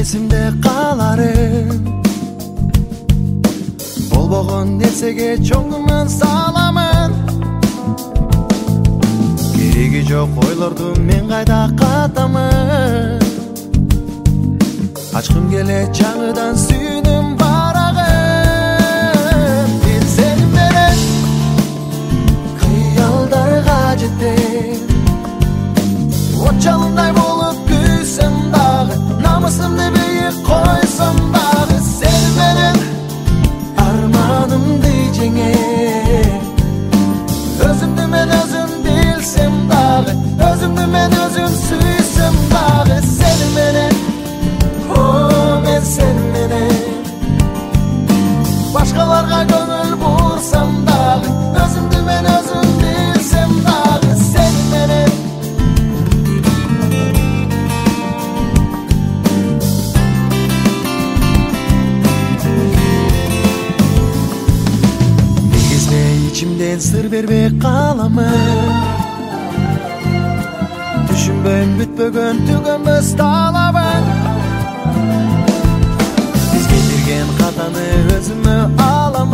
эсимде каларым болбогон нерсеге чоң күмөн саламын кереги жок ойлорду мен кайда катамын ачкым келе жаңыдан сүйүнүм барагым бир сени менен кыялдарга жетем от жалындай болуп күйсөм дагы намысымды бийик койсом дагы сени менен арманымды жеңем өзүмдү мен өзүм билсем дагы өзүмдү мен өзүм сүйсөм дагы сени менен о мен сени менен башкаларга көңүл бурсам дагы өзүмдү мен өзүм билсем дагы сени менен İçimden sır berбей kalamın Düşünbön бүтпөгөн түгөнбөс талабың Бизге берген катаны өзүмө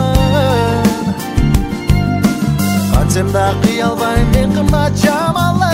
аламын Кантсем да кыя албайм мен кымбат жамалы